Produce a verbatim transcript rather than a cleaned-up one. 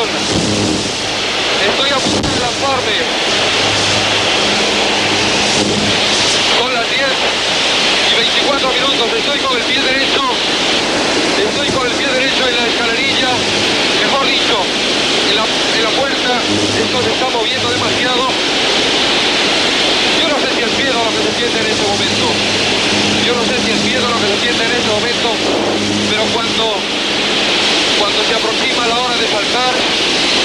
atención. Estoy a punto de lanzarme. Son las diez y veinticuatro minutos. Estoy con el pie derecho. Estoy con el pie derecho en la escalerilla. Mejor dicho, en la, en la puerta. Esto se está moviendo demasiado. Yo no sé si es miedo lo que se siente en este momento. Yo no sé si es miedo lo que se siente en este momento. Pero cuando, cuando se aproxima la hora de saltar,